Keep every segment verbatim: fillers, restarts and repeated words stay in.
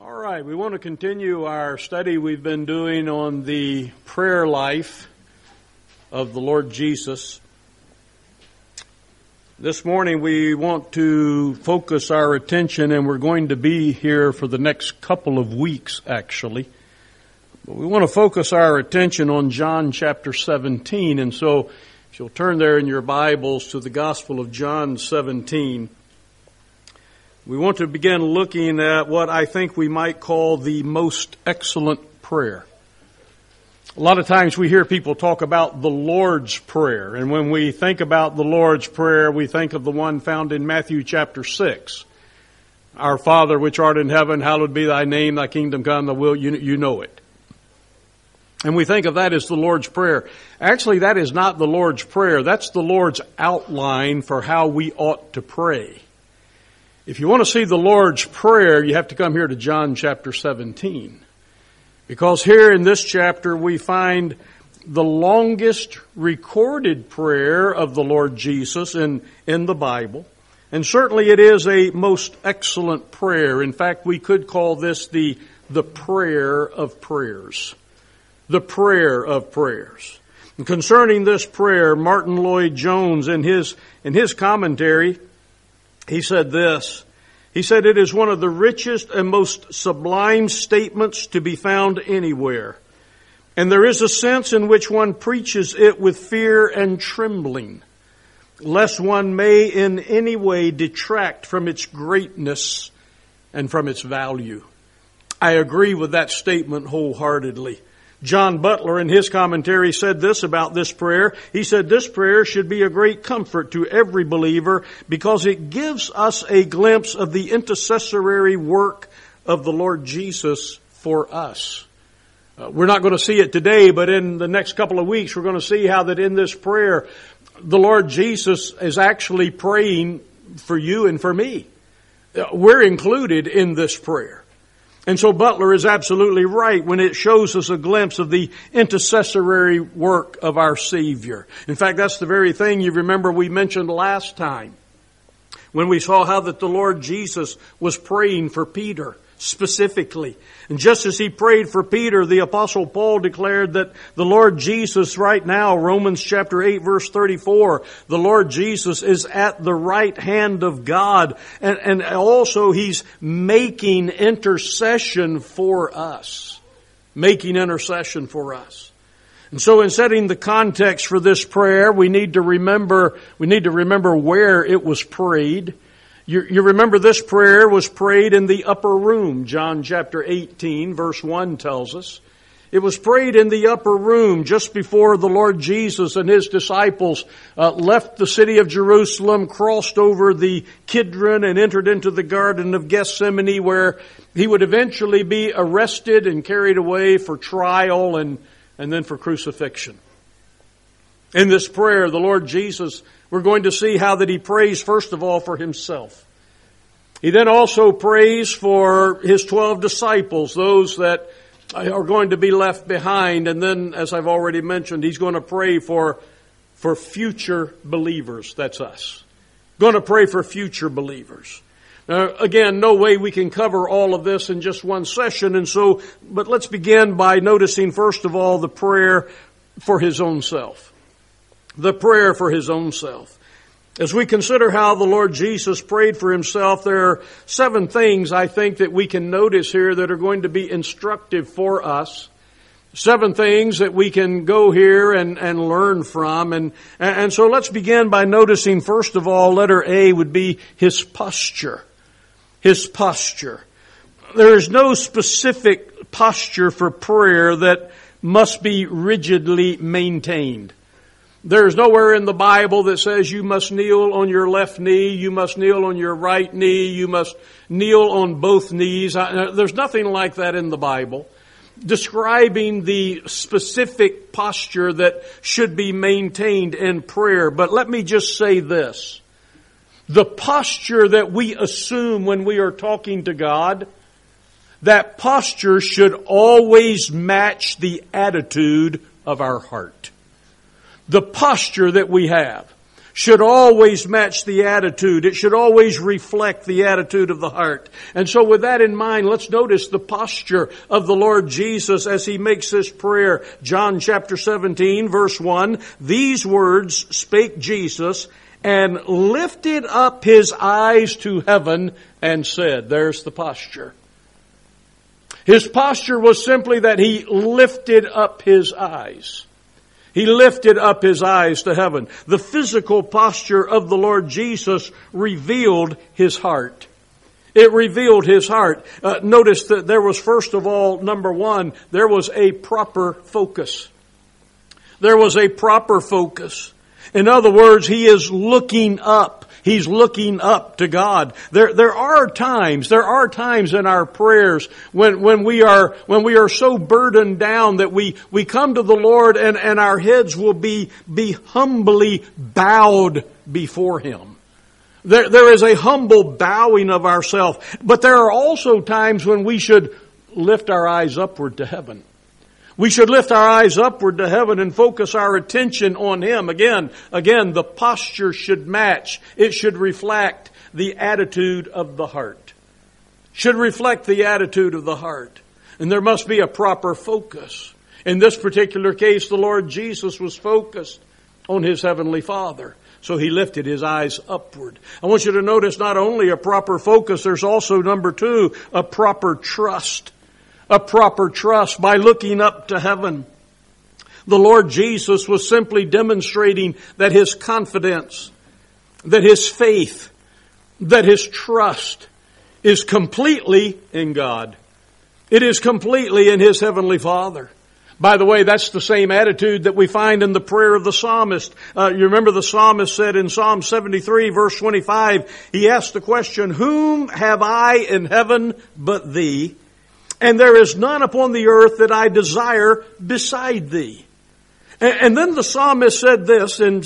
All right, we want to continue our study we've been doing on the prayer life of the Lord Jesus. This morning we want to focus our attention, and we're going to be here for the next couple of weeks actually. But we want to focus our attention on John chapter seventeen, and so if you'll turn there in your Bibles to the Gospel of John seventeen. We want to begin looking at what I think we might call the most excellent prayer. A lot of times we hear people talk about the Lord's Prayer, and when we think about the Lord's Prayer, we think of the one found in Matthew chapter six. Our Father which art in heaven, hallowed be thy name, thy kingdom come, thy will, you, you know it. And we think of that as the Lord's Prayer. Actually, that is not the Lord's Prayer. That's the Lord's outline for how we ought to pray. If you want to see the Lord's Prayer, you have to come here to John chapter seventeen. Because here in this chapter we find the longest recorded prayer of the Lord Jesus in, in the Bible. And certainly it is a most excellent prayer. In fact, we could call this the, the prayer of prayers. The prayer of prayers. And concerning this prayer, Martin Lloyd-Jones in his, in his commentary, he said this. He said, "It is one of the richest and most sublime statements to be found anywhere. And there is a sense in which one preaches it with fear and trembling, lest one may in any way detract from its greatness and from its value." I agree with that statement wholeheartedly. John Butler in his commentary said this about this prayer. He said, "This prayer should be a great comfort to every believer because it gives us a glimpse of the intercessory work of the Lord Jesus for us." Uh, we're not going to see it today, but in the next couple of weeks we're going to see how that in this prayer the Lord Jesus is actually praying for you and for me. Uh, we're included in this prayer. And so Butler is absolutely right when it shows us a glimpse of the intercessory work of our Savior. In fact, that's the very thing you remember we mentioned last time when we saw how that the Lord Jesus was praying for Peter specifically. And just as he prayed for Peter, the Apostle Paul declared that the Lord Jesus right now, Romans chapter eight verse thirty-four, the Lord Jesus is at the right hand of God. And, and also he's making intercession for us. Making intercession for us. And so in setting the context for this prayer, we need to remember, we need to remember where it was prayed. You, you remember this prayer was prayed in the upper room. John chapter eighteen verse one tells us. It was prayed in the upper room just before the Lord Jesus and His disciples uh, left the city of Jerusalem, crossed over the Kidron and entered into the Garden of Gethsemane, where He would eventually be arrested and carried away for trial and, and then for crucifixion. In this prayer, the Lord Jesus, we're going to see how that He prays first of all for Himself. He then also prays for His twelve disciples, those that are going to be left behind. And then, as I've already mentioned, He's going to pray for, for future believers. That's us. Going to pray for future believers. Now, again, no way we can cover all of this in just one session. And so, but let's begin by noticing first of all the prayer for His own self. The prayer for His own self. As we consider how the Lord Jesus prayed for Himself, there are seven things I think that we can notice here that are going to be instructive for us. Seven things that we can go here and, and learn from. And, and so let's begin by noticing, first of all, letter A would be His posture. His posture. There is no specific posture for prayer that must be rigidly maintained. There's nowhere in the Bible that says you must kneel on your left knee, you must kneel on your right knee, you must kneel on both knees. There's nothing like that in the Bible describing the specific posture that should be maintained in prayer. But let me just say this. The posture that we assume when we are talking to God, that posture should always match the attitude of our heart. The posture that we have should always match the attitude. It should always reflect the attitude of the heart. And so with that in mind, let's notice the posture of the Lord Jesus as He makes this prayer. John chapter seventeen, verse one, these words spake Jesus and lifted up His eyes to heaven and said, there's the posture. His posture was simply that He lifted up His eyes. He lifted up His eyes to heaven. The physical posture of the Lord Jesus revealed His heart. It revealed His heart. Uh, notice that there was, first of all, number one, there was a proper focus. There was a proper focus. In other words, He is looking up. He's looking up to God. There, there are times, there are times in our prayers when, when we are, when we are so burdened down that we, we come to the Lord and, and our heads will be, be humbly bowed before Him. There, there is a humble bowing of ourselves. But there are also times when we should lift our eyes upward to heaven. We should lift our eyes upward to heaven and focus our attention on Him. Again, again, the posture should match. It should reflect the attitude of the heart. Should reflect the attitude of the heart. And there must be a proper focus. In this particular case, the Lord Jesus was focused on His Heavenly Father. So He lifted His eyes upward. I want you to notice not only a proper focus, there's also, number two, a proper trust. A proper trust by looking up to heaven. The Lord Jesus was simply demonstrating that His confidence, that His faith, that His trust is completely in God. It is completely in His Heavenly Father. By the way, that's the same attitude that we find in the prayer of the psalmist. Uh, you remember the psalmist said in Psalm seventy-three, verse twenty-five, he asked the question, whom have I in heaven but Thee? And there is none upon the earth that I desire beside Thee. And then the psalmist said this in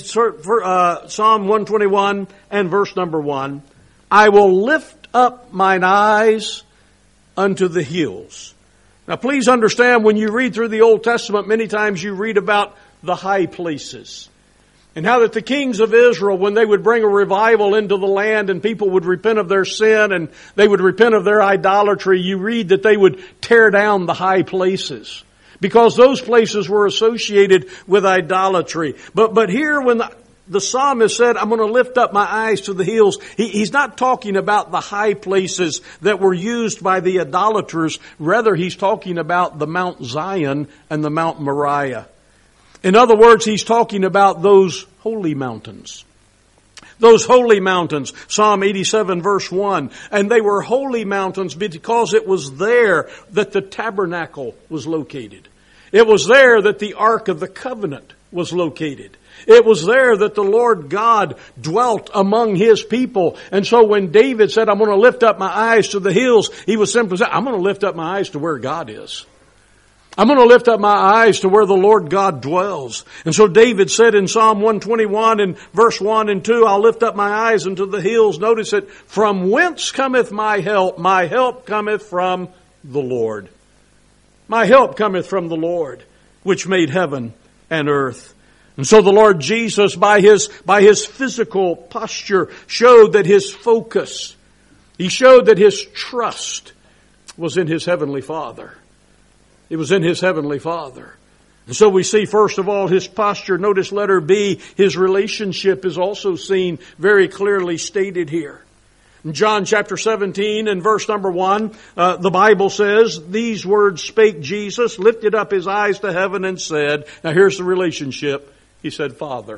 Psalm one twenty-one and verse number one, I will lift up mine eyes unto the hills. Now please understand, when you read through the Old Testament, many times you read about the high places. And how that the kings of Israel, when they would bring a revival into the land and people would repent of their sin and they would repent of their idolatry, you read that they would tear down the high places. Because those places were associated with idolatry. But, but here when the, the psalmist said, I'm going to lift up my eyes to the hills, he, he's not talking about the high places that were used by the idolaters. Rather, he's talking about the Mount Zion and the Mount Moriah. In other words, he's talking about those holy mountains. Those holy mountains. Psalm eighty-seven verse one. And they were holy mountains because it was there that the tabernacle was located. It was there that the Ark of the Covenant was located. It was there that the Lord God dwelt among His people. And so when David said, I'm going to lift up my eyes to the hills, he was simply saying, I'm going to lift up my eyes to where God is. I'm going to lift up my eyes to where the Lord God dwells. And so David said in Psalm one twenty-one and verse one and two, I'll lift up my eyes unto the hills. Notice it, from whence cometh my help? My help cometh from the Lord. My help cometh from the Lord, which made heaven and earth. And so the Lord Jesus, by His, by His physical posture, showed that His focus, He showed that His trust was in His Heavenly Father. It was in His Heavenly Father. And so we see, first of all, His posture. Notice letter B, His relationship is also seen very clearly stated here. In John chapter seventeen and verse number one, uh, the Bible says, these words spake Jesus, lifted up His eyes to heaven and said, now here's the relationship. He said, Father.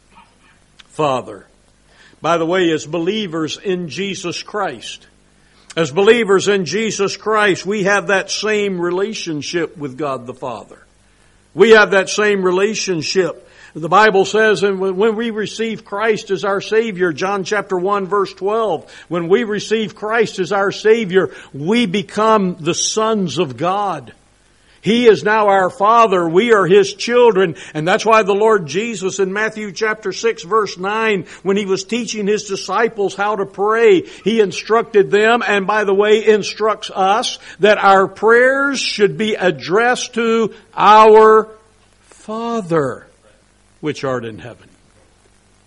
Father. By the way, as believers in Jesus Christ, As believers in Jesus Christ, we have that same relationship with God the Father. We have that same relationship. The Bible says, and when we receive Christ as our Savior, John chapter one verse twelve, when we receive Christ as our Savior, we become the sons of God. He is now our Father. We are His children. And that's why the Lord Jesus in Matthew chapter six verse nine, when He was teaching His disciples how to pray, He instructed them, and by the way, instructs us, that our prayers should be addressed to our Father, which art in heaven.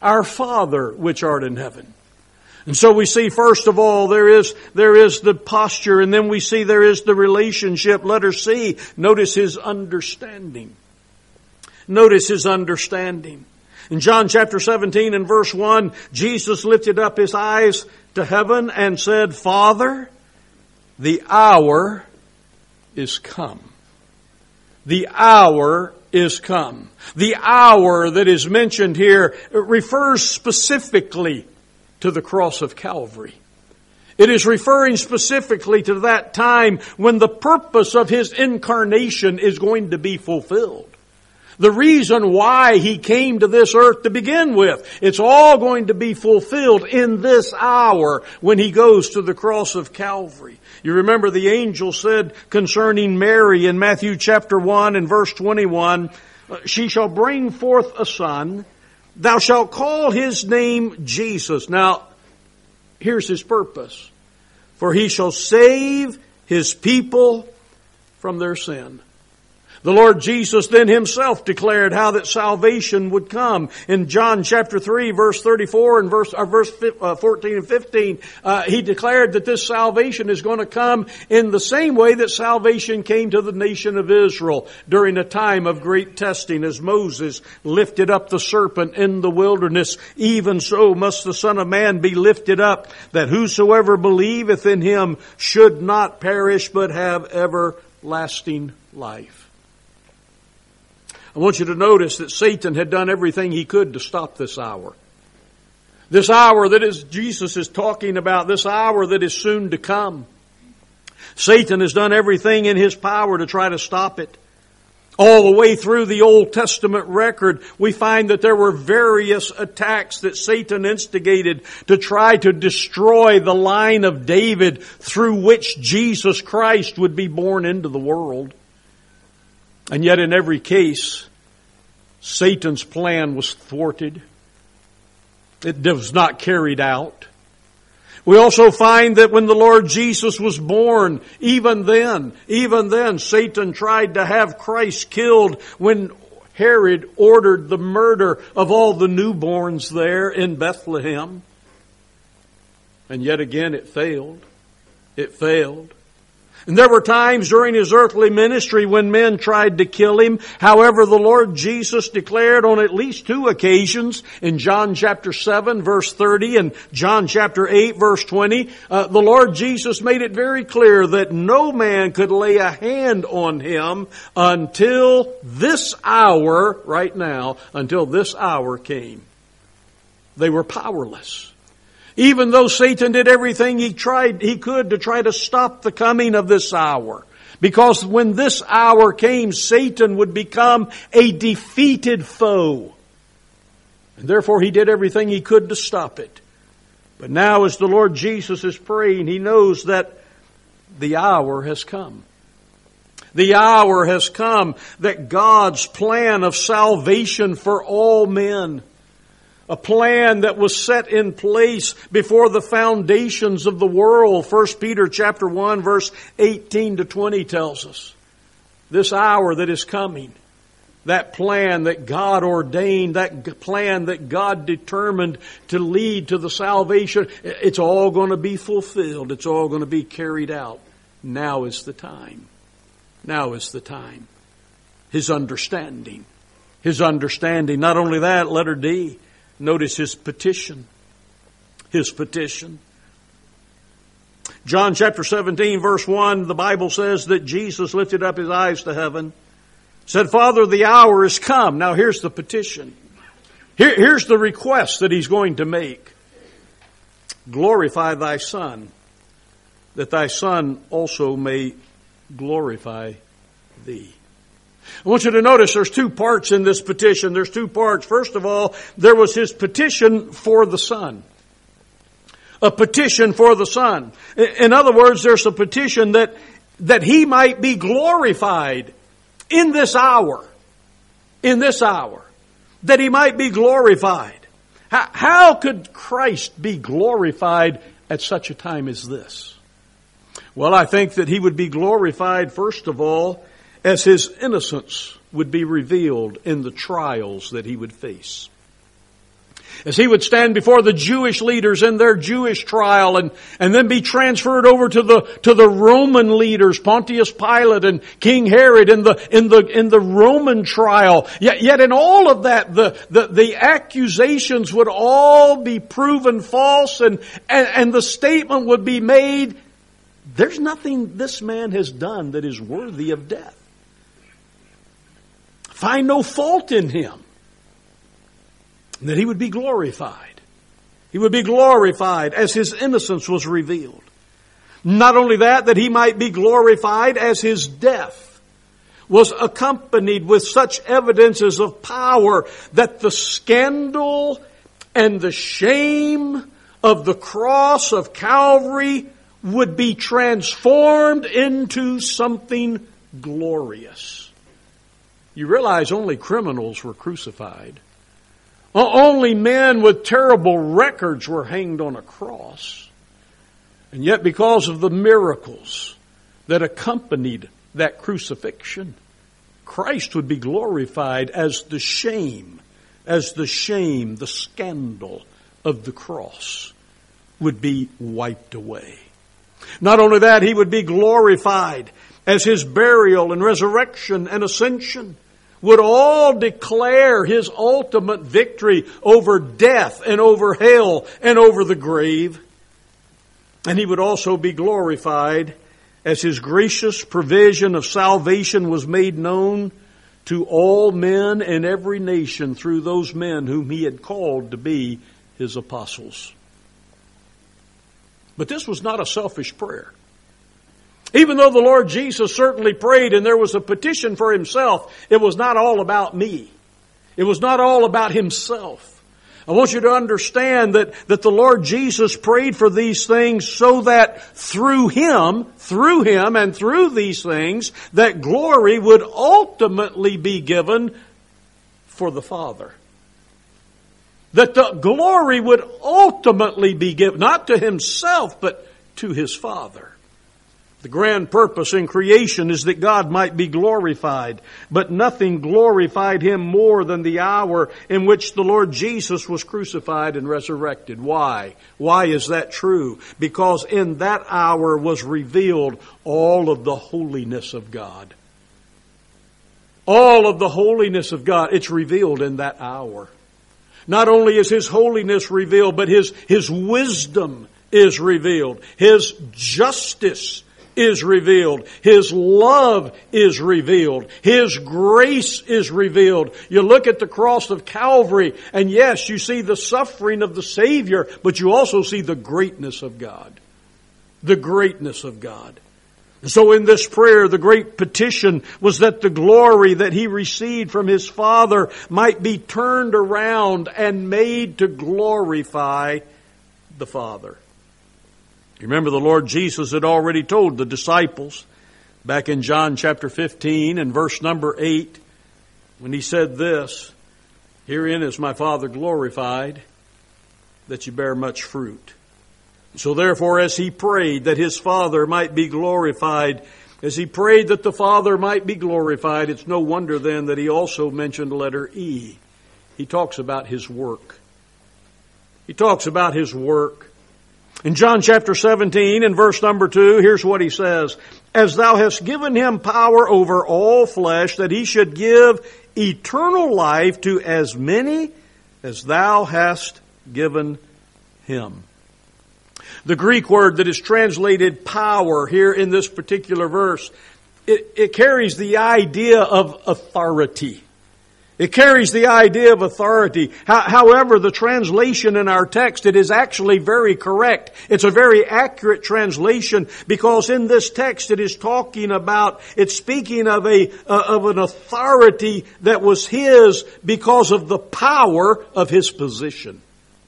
Our Father which art in heaven. And so we see, first of all, there is, there is the posture, and then we see there is the relationship. Letter C, notice his understanding. Notice his understanding. In John chapter seventeen and verse one, Jesus lifted up his eyes to heaven and said, Father, the hour is come. The hour is come. The hour that is mentioned here refers specifically to the cross of Calvary. It is referring specifically to that time when the purpose of his incarnation is going to be fulfilled. The reason why he came to this earth to begin with, it's all going to be fulfilled in this hour when he goes to the cross of Calvary. You remember the angel said concerning Mary in Matthew chapter one and verse twenty-one, she shall bring forth a son, thou shalt call his name Jesus. Now, here's his purpose. For he shall save his people from their sin. The Lord Jesus then himself declared how that salvation would come. In John chapter three, verse thirty-four and verse, or verse fourteen and fifteen, uh, he declared that this salvation is going to come in the same way that salvation came to the nation of Israel during a time of great testing. As Moses lifted up the serpent in the wilderness, even so must the Son of Man be lifted up, that whosoever believeth in him should not perish, but have everlasting life. I want you to notice that Satan had done everything he could to stop this hour. This hour that is Jesus is talking about, this hour that is soon to come. Satan has done everything in his power to try to stop it. All the way through the Old Testament record, we find that there were various attacks that Satan instigated to try to destroy the line of David through which Jesus Christ would be born into the world. And yet in every case, Satan's plan was thwarted. It was not carried out. We also find that when the Lord Jesus was born, even then, even then, Satan tried to have Christ killed when Herod ordered the murder of all the newborns there in Bethlehem. And yet again it failed. It failed. And there were times during his earthly ministry when men tried to kill him. However, the Lord Jesus declared on at least two occasions, in John chapter seven verse thirty and John chapter eight verse twenty, uh, the Lord Jesus made it very clear that no man could lay a hand on him until this hour, right now, until this hour came. They were powerless. Even though Satan did everything he tried, he could to try to stop the coming of this hour. Because when this hour came, Satan would become a defeated foe. And therefore he did everything he could to stop it. But now as the Lord Jesus is praying, he knows that the hour has come. The hour has come that God's plan of salvation for all men, a plan that was set in place before the foundations of the world. First Peter chapter one verse eighteen to twenty tells us. This hour that is coming, that plan that God ordained, that plan that God determined to lead to the salvation, it's all going to be fulfilled. It's all going to be carried out. Now is the time. Now is the time. His understanding. His understanding. Not only that, letter D. Notice his petition. His petition. John chapter seventeen verse one, the Bible says that Jesus lifted up his eyes to heaven, said, Father, the hour is come. Now here's the petition. Here, here's the request that he's going to make. Glorify thy Son, that thy Son also may glorify thee. I want you to notice there's two parts in this petition. There's two parts. First of all, there was his petition for the Son. A petition for the Son. In other words, there's a petition that, that he might be glorified in this hour. In this hour. That he might be glorified. How, how could Christ be glorified at such a time as this? Well, I think that he would be glorified, first of all, as his innocence would be revealed in the trials that he would face. As he would stand before the Jewish leaders in their Jewish trial and, and then be transferred over to the, to the Roman leaders, Pontius Pilate and King Herod in the, in the, in the Roman trial. Yet, yet in all of that, the, the, the accusations would all be proven false and, and, and the statement would be made, there's nothing this man has done that is worthy of death. Find no fault in him. That he would be glorified. He would be glorified as his innocence was revealed. Not only that, that he might be glorified as his death was accompanied with such evidences of power that the scandal and the shame of the cross of Calvary would be transformed into something glorious. You realize only criminals were crucified. Only men with terrible records were hanged on a cross. And yet because of the miracles that accompanied that crucifixion, Christ would be glorified as the shame, as the shame, the scandal of the cross would be wiped away. Not only that, he would be glorified as his burial and resurrection and ascension would all declare his ultimate victory over death and over hell and over the grave. And he would also be glorified as his gracious provision of salvation was made known to all men in every nation through those men whom he had called to be his apostles. But this was not a selfish prayer. Even though the Lord Jesus certainly prayed and there was a petition for himself, it was not all about me. It was not all about himself. I want you to understand that, that the Lord Jesus prayed for these things so that through him, through him and through these things, that glory would ultimately be given for the Father. That the glory would ultimately be given, not to himself, but to his Father. The grand purpose in creation is that God might be glorified, but nothing glorified him more than the hour in which the Lord Jesus was crucified and resurrected. Why? Why is that true? Because in that hour was revealed all of the holiness of God. All of the holiness of God, it's revealed in that hour. Not only is his holiness revealed, but his, his wisdom is revealed. His justice is revealed. His love is revealed. His grace is revealed. You look at the cross of Calvary, and yes, you see the suffering of the Savior, but you also see the greatness of God. The greatness of God. So in this prayer, the great petition was that the glory that he received from his Father might be turned around and made to glorify the Father. Remember, the Lord Jesus had already told the disciples back in John chapter fifteen and verse number eight, when he said this, "Herein is my Father glorified, that you bear much fruit." So therefore, as he prayed that his Father might be glorified, as he prayed that the Father might be glorified, it's no wonder then that he also mentioned letter E. He talks about his work. He talks about his work. In John chapter seventeen and verse number two, here's what he says. "As thou hast given him power over all flesh, that he should give eternal life to as many as thou hast given him." The Greek word that is translated power here in this particular verse, it, it carries the idea of authority. It carries the idea of authority. However, the translation in our text, it is actually very correct. It's a very accurate translation because in this text it is talking about, it's speaking of a, uh, of an authority that was his because of the power of his position.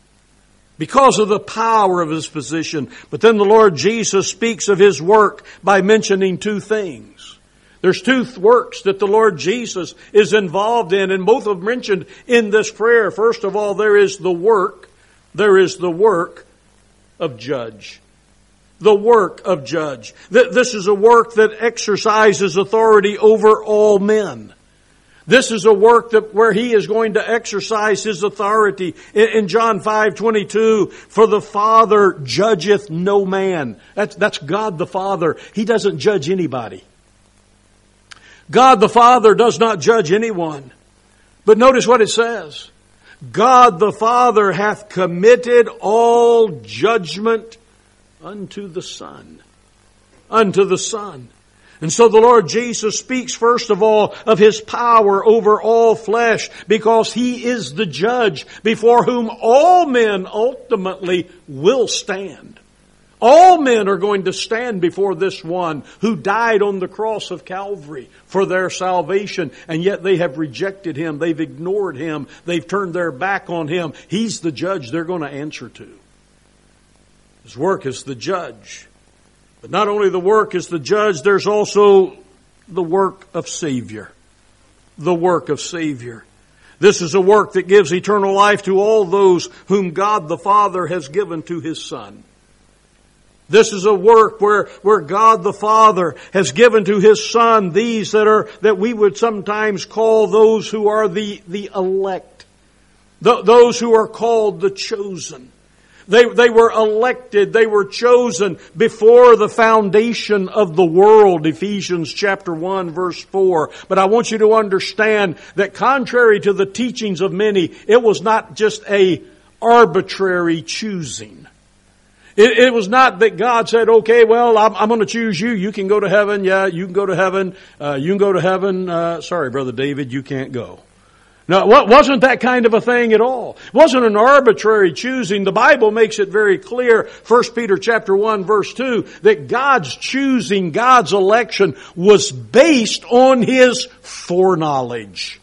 Because of the power of his position. But then the Lord Jesus speaks of his work by mentioning two things. There's two works that the Lord Jesus is involved in, and both are mentioned in this prayer. First of all, there is the work, there is the work of judge. The work of judge. This is a work that exercises authority over all men. This is a work that where He is going to exercise His authority. In, in John five twenty-two, for the Father judgeth no man. That's, that's God the Father. He doesn't judge anybody. God the Father does not judge anyone. But notice what it says. God the Father hath committed all judgment unto the Son. Unto the Son. And so the Lord Jesus speaks first of all of His power over all flesh, because He is the judge before whom all men ultimately will stand. All men are going to stand before this one who died on the cross of Calvary for their salvation, and yet they have rejected Him. They've ignored Him. They've turned their back on Him. He's the judge they're going to answer to. His work is the judge. But not only the work is the judge, there's also the work of Savior. The work of Savior. This is a work that gives eternal life to all those whom God the Father has given to His Son. This is a work where, where God the Father has given to His Son these that are, that we would sometimes call those who are the, the elect. The, those who are called the chosen. They, they were elected, they were chosen before the foundation of the world, Ephesians chapter one verse four. But I want you to understand that contrary to the teachings of many, it was not just a arbitrary choosing. It, it was not that God said, okay, well, I'm, I'm going to choose you. You can go to heaven. Yeah, you can go to heaven. Uh, you can go to heaven. Uh, sorry, Brother David, you can't go. No, it wasn't that kind of a thing at all. It wasn't an arbitrary choosing. The Bible makes it very clear, First Peter chapter one verse two, that God's choosing, God's election was based on His foreknowledge.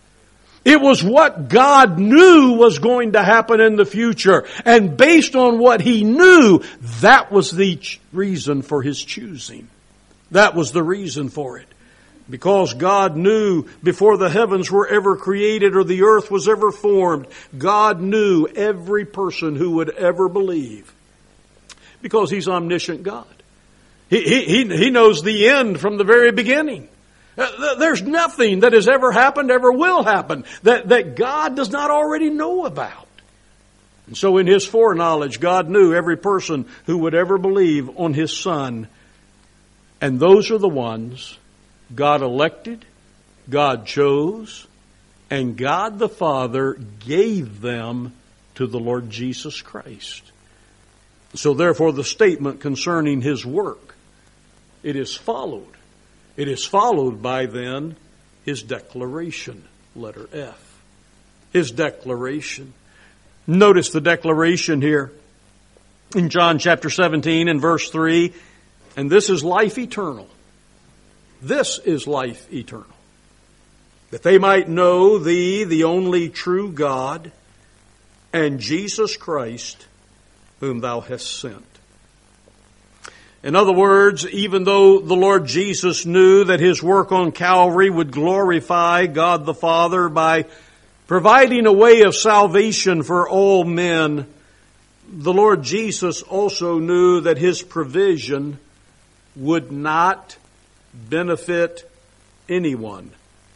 It was what God knew was going to happen in the future. And based on what He knew, that was the reason for His choosing. That was the reason for it. Because God knew before the heavens were ever created or the earth was ever formed, God knew every person who would ever believe. Because He's omniscient God. He, he, he knows the end from the very beginning. There's nothing that has ever happened, ever will happen, that, that God does not already know about. And so in His foreknowledge, God knew every person who would ever believe on His Son. And those are the ones God elected, God chose, and God the Father gave them to the Lord Jesus Christ. So therefore the statement concerning His work, it is followed. It is followed by then His declaration, letter F. His declaration. Notice the declaration here in John chapter seventeen and verse three, and this is life eternal. This is life eternal. That they might know Thee, the only true God, and Jesus Christ, whom Thou hast sent. In other words, even though the Lord Jesus knew that His work on Calvary would glorify God the Father by providing a way of salvation for all men, the Lord Jesus also knew that His provision would not benefit anyone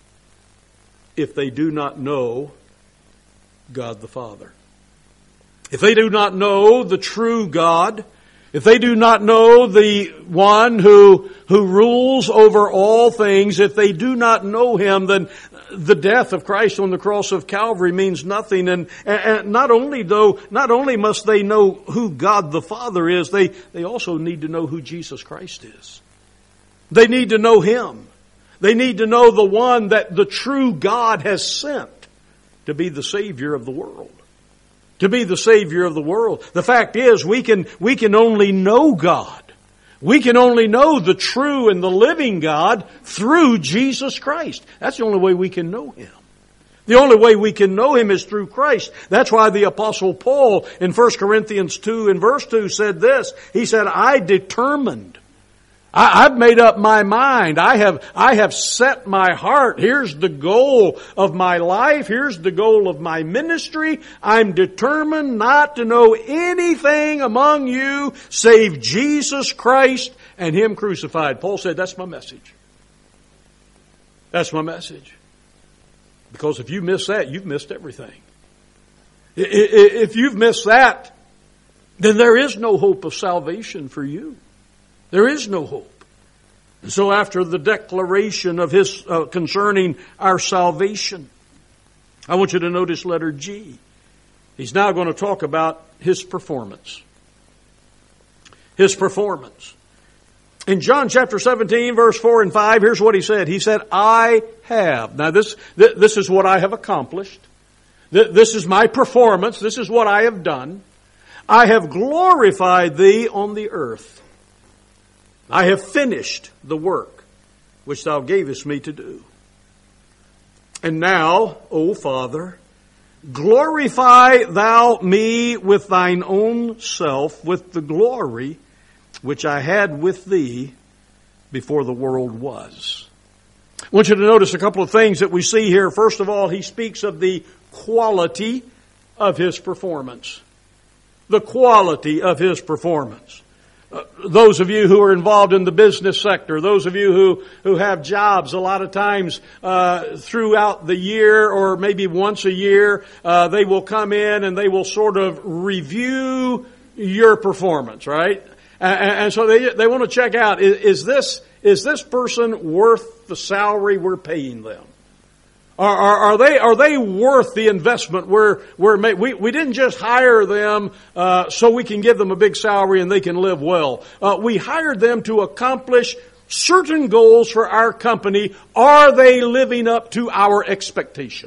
if they do not know God the Father. If they do not know the true God, if they do not know the one who, who rules over all things, if they do not know Him, then the death of Christ on the cross of Calvary means nothing. And, and not only though, not only must they know who God the Father is, they, they also need to know who Jesus Christ is. They need to know Him. They need to know the one that the true God has sent to be the Savior of the world. To be the Savior of the world. The fact is, we can, we can only know God. We can only know the true and the living God through Jesus Christ. That's the only way we can know Him. The only way we can know Him is through Christ. That's why the Apostle Paul in First Corinthians two and verse two said this. He said, I determined. I, I've made up my mind. I have, I have set my heart. Here's the goal of my life. Here's the goal of my ministry. I'm determined not to know anything among you save Jesus Christ and Him crucified. Paul said, that's my message. That's my message. Because if you miss that, you've missed everything. If you've missed that, then there is no hope of salvation for you. There is no hope. And so after the declaration of his uh, concerning our salvation, I want you to notice letter G. He's now going to talk about his performance. His performance. In John chapter seventeen, verse four and five, here's what he said. He said, I have. Now this, this is what I have accomplished. This is my performance. This is what I have done. I have glorified thee on the earth. I have finished the work which thou gavest me to do. And now, O Father, glorify thou me with thine own self, with the glory which I had with thee before the world was. I want you to notice a couple of things that we see here. First of all, he speaks of the quality of his performance. The quality of his performance. Uh, those of you who are involved in the business sector, those of you who, who have jobs, a lot of times uh, throughout the year or maybe once a year, uh, they will come in and they will sort of review your performance, right? And, and so they they want to check out, is, is this is this person worth the salary we're paying them? Are, are, are they are they worth the investment we're we're ma- we we didn't just hire them uh, so we can give them a big salary and they can live well. Uh, we hired them to accomplish certain goals for our company. Are they living up to our expectation?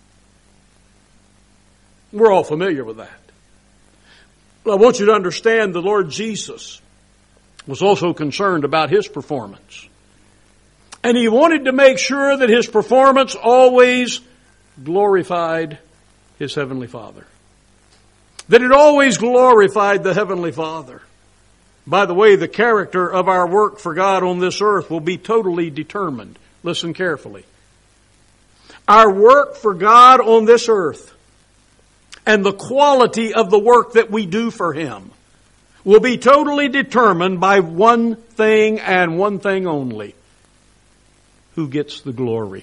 We're all familiar with that. Well, I want you to understand the Lord Jesus was also concerned about his performance. And he wanted to make sure that his performance always glorified his Heavenly Father. That it always glorified the Heavenly Father. By the way, the character of our work for God on this earth will be totally determined. Listen carefully. Our work for God on this earth and the quality of the work that we do for Him will be totally determined by one thing and one thing only. Who gets the glory?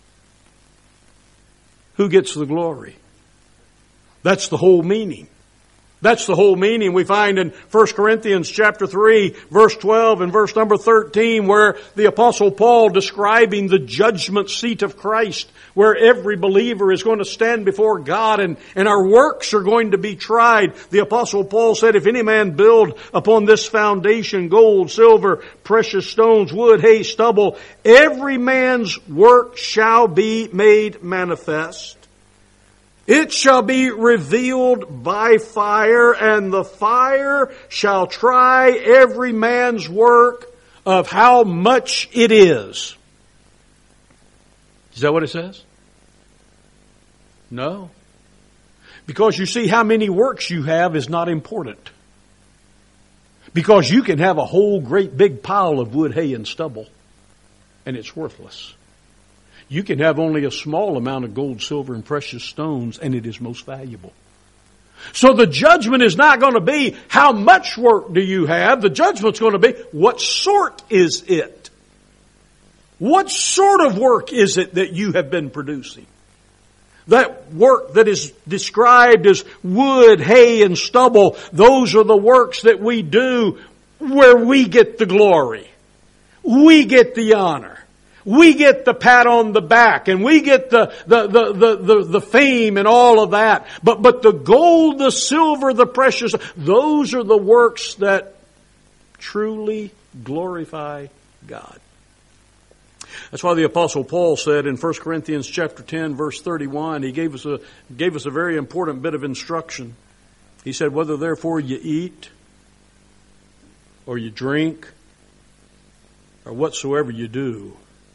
Who gets the glory? That's the whole meaning. That's the whole meaning we find in First Corinthians chapter three, verse twelve and verse number thirteen, where the Apostle Paul describing the judgment seat of Christ, where every believer is going to stand before God and, and our works are going to be tried. The Apostle Paul said, if any man build upon this foundation gold, silver, precious stones, wood, hay, stubble, every man's work shall be made manifest. It shall be revealed by fire, and the fire shall try every man's work of how much it is. Is that what it says? No. Because you see, how many works you have is not important. Because you can have a whole great big pile of wood, hay, and stubble, and it's worthless. You can have only a small amount of gold, silver, and precious stones, and it is most valuable. So the judgment is not going to be how much work do you have. The judgment's going to be what sort is it? What sort of work is it that you have been producing? That work that is described as wood, hay, and stubble, those are the works that we do where we get the glory. We get the honor. We get the pat on the back and we get the, the, the, the, the, the fame and all of that. But, but the gold, the silver, the precious, those are the works that truly glorify God. That's why the Apostle Paul said in First Corinthians chapter ten, verse thirty-one, he gave us a, gave us a very important bit of instruction. He said, whether therefore you eat or you drink or whatsoever you do,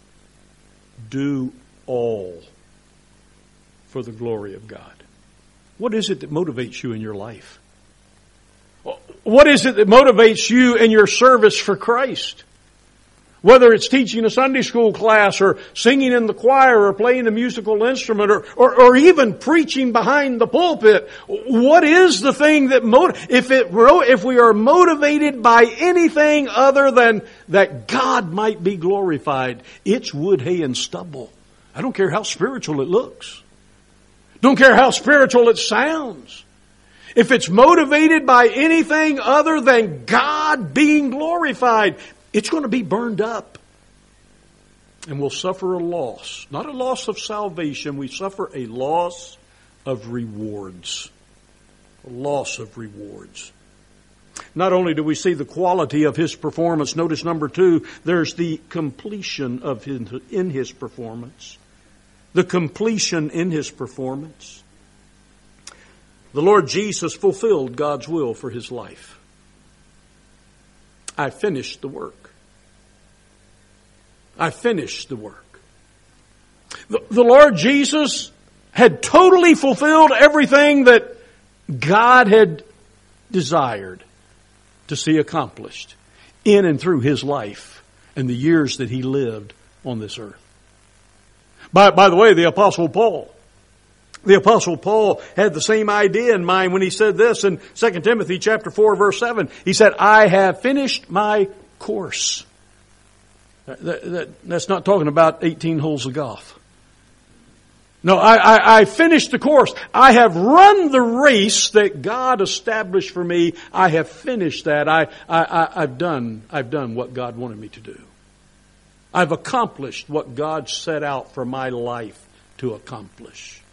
do all for the glory of God. What is it that motivates you in your life? What is it that motivates you in your service for Christ? Whether it's teaching a Sunday school class or singing in the choir or playing a musical instrument or, or, or even preaching behind the pulpit, what is the thing that motivates? If it, if we are motivated by anything other than that God might be glorified, it's wood, hay, and stubble. I don't care how spiritual it looks. Don't care how spiritual it sounds. If it's motivated by anything other than God being glorified, it's going to be burned up. And we'll suffer a loss. Not a loss of salvation. We suffer a loss of rewards. A loss of rewards. Not only do we see the quality of His performance, notice number two, there's the completion of his, in His performance. The completion in His performance. The Lord Jesus fulfilled God's will for His life. I finished the work. I finished the work. The, the Lord Jesus had totally fulfilled everything that God had desired to see accomplished in and through His life and the years that He lived on this earth. By, by the way, the Apostle Paul, the Apostle Paul had the same idea in mind when he said this in Second Timothy chapter four, verse seven. He said, I have finished my course. That, that, that's not talking about eighteen holes of golf. No, I, I, I finished the course. I have run the race that God established for me. I have finished that. I, I, I, I've done, I've done what God wanted me to do. I've accomplished what God set out for my life to accomplish.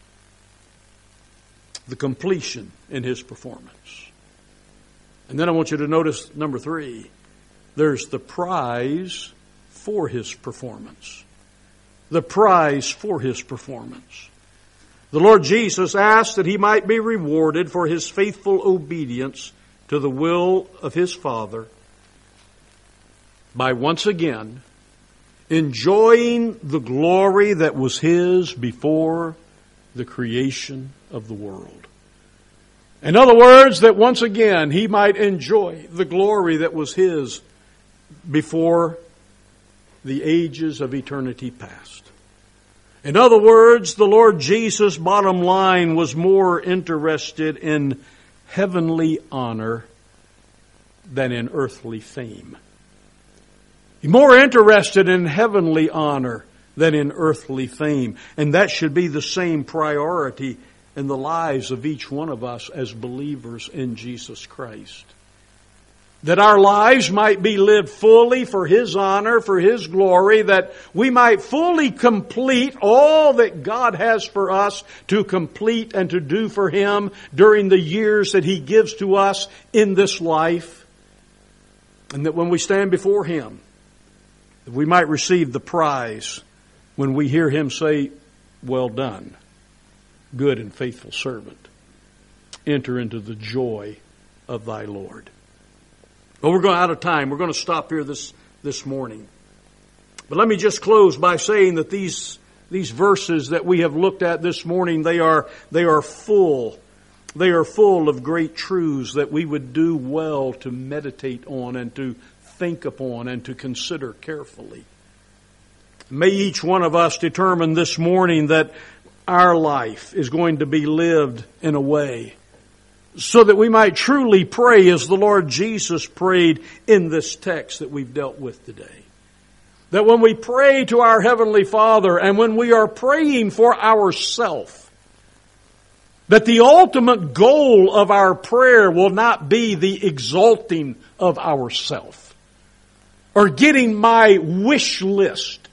The completion in His performance. And then I want you to notice number three. There's the prize for His performance. The prize for His performance. The Lord Jesus asked that He might be rewarded for His faithful obedience to the will of His Father by once again enjoying the glory that was His before the creation of the world. In other words, that once again He might enjoy the glory that was His before the ages of eternity past. In other words, the Lord Jesus, bottom line, was more interested in heavenly honor than in earthly fame. He's more interested in heavenly honor than in earthly fame. And that should be the same priority in the lives of each one of us as believers in Jesus Christ. That our lives might be lived fully for His honor, for His glory, that we might fully complete all that God has for us to complete and to do for Him during the years that He gives to us in this life. And that when we stand before Him, that we might receive the prize when we hear Him say, well done, good and faithful servant. Enter into the joy of thy Lord. Well, we're going out of time. We're going to stop here this, this morning. But let me just close by saying that these, these verses that we have looked at this morning, they are, they are full. They are full of great truths that we would do well to meditate on and to think upon and to consider carefully. May each one of us determine this morning that our life is going to be lived in a way so that we might truly pray as the Lord Jesus prayed in this text that we've dealt with today. That when we pray to our Heavenly Father and when we are praying for ourselves, that the ultimate goal of our prayer will not be the exalting of ourself or getting my wish list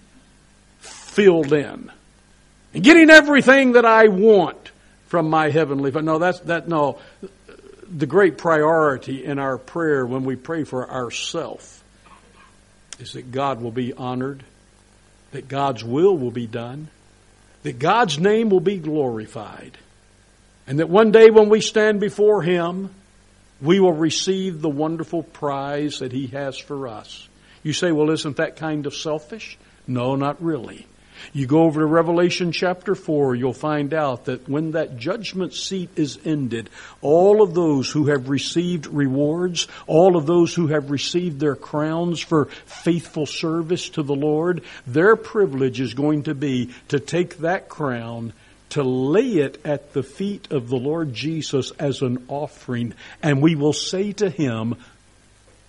filled in and getting everything that I want from my Heavenly Father. No, that's, that, no. The great priority in our prayer when we pray for ourselves is that God will be honored, that God's will will be done, that God's name will be glorified, and that one day when we stand before Him, we will receive the wonderful prize that He has for us. You say, well, isn't that kind of selfish? No, not really. You go over to Revelation chapter four, you'll find out that when that judgment seat is ended, all of those who have received rewards, all of those who have received their crowns for faithful service to the Lord, their privilege is going to be to take that crown, to lay it at the feet of the Lord Jesus as an offering, and we will say to Him,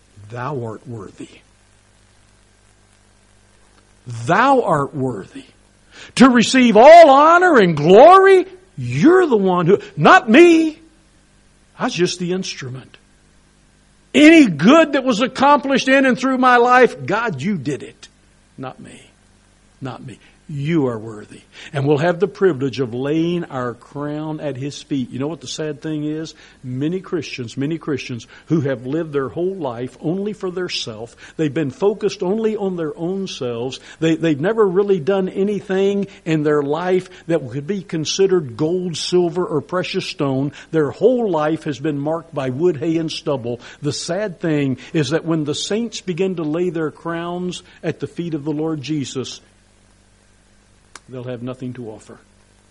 Thou art worthy. Thou art worthy. to receive all honor and glory? You're the one who, not me. I was just the instrument. Any good that was accomplished in and through my life, God, you did it. Not me. Not me. You are worthy. And we'll have the privilege of laying our crown at His feet. You know what the sad thing is? Many Christians, many Christians who have lived their whole life only for their self. They've been focused only on their own selves. They, they've never really done anything in their life that could be considered gold, silver, or precious stone. Their whole life has been marked by wood, hay, and stubble. The sad thing is that when the saints begin to lay their crowns at the feet of the Lord Jesus, they'll have nothing to offer.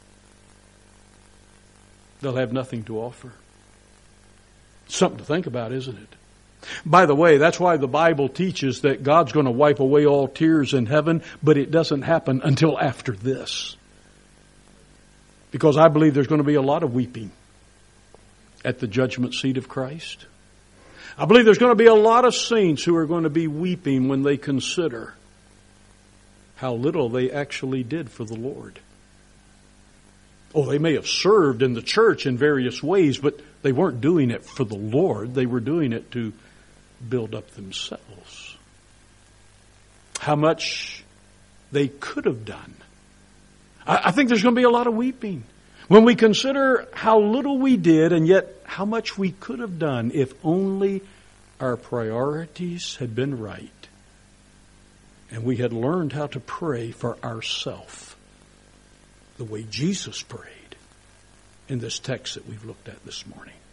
They'll have nothing to offer. Something to think about, isn't it? By the way, that's why the Bible teaches that God's going to wipe away all tears in heaven, but it doesn't happen until after this. Because I believe there's going to be a lot of weeping at the judgment seat of Christ. I believe there's going to be a lot of saints who are going to be weeping when they consider how little they actually did for the Lord. Oh, they may have served in the church in various ways, but they weren't doing it for the Lord. They were doing it to build up themselves. How much they could have done. I, I think there's going to be a lot of weeping when we consider how little we did and yet how much we could have done if only our priorities had been right. And we had learned how to pray for ourselves the way Jesus prayed in this text that we've looked at this morning.